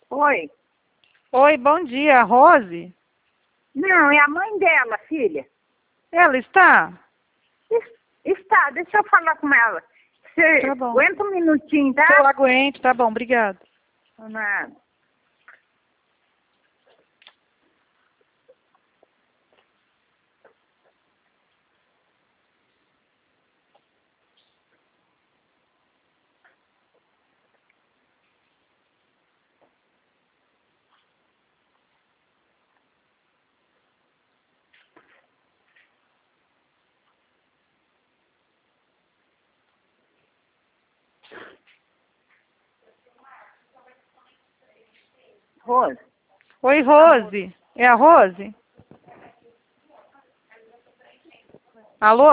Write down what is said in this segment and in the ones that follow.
Oi. Oi, bom dia, Rose? Não, é a mãe dela, filha. Ela está? Está, deixa eu falar com ela. Você Tá bom. aguenta um minutinho, tá? Eu aguento, tá bom, obrigada. Nada. Rose. Oi, Rose. É a Rose? Alô?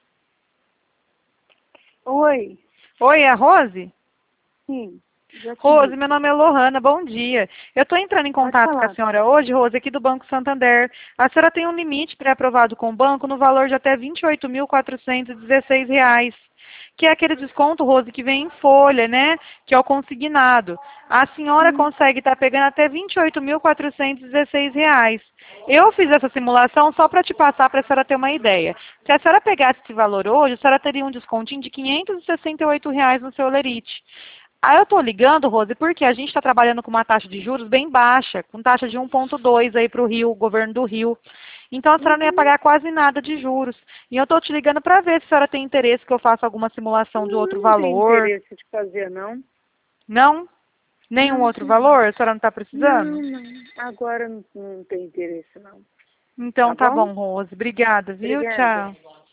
Oi. Oi, é a Rose? Sim. Já te Rose, vi. meu nome é Lohana, bom dia. Eu estou entrando em Pode contato com a falar. senhora hoje, Rose, aqui do Banco Santander. A senhora tem um limite pré-aprovado com o banco no valor de até R$ 28.416, que é aquele desconto, Rose, que vem em folha, né? Que é o consignado. A senhora consegue estar pegando até R$ 28.416. Eu fiz essa simulação só para te passar para a senhora ter uma ideia. Se a senhora pegasse esse valor hoje, a senhora teria um descontinho de R$ 568 no seu Lerite. Aí eu estou ligando, Rose, porque a gente está trabalhando com uma taxa de juros bem baixa, com taxa de 1,2 aí para o Rio, o governo do Rio. Então a senhora não ia pagar quase nada de juros. E eu estou te ligando para ver se a senhora tem interesse que eu faça alguma simulação de outro Não tenho valor. interesse de fazer, não. Não? Nenhum Não, outro valor? A senhora não está precisando? não. Agora não tem interesse, não. Então Tá tá bom? bom, Rose. Obrigada, viu? Obrigada. Tchau.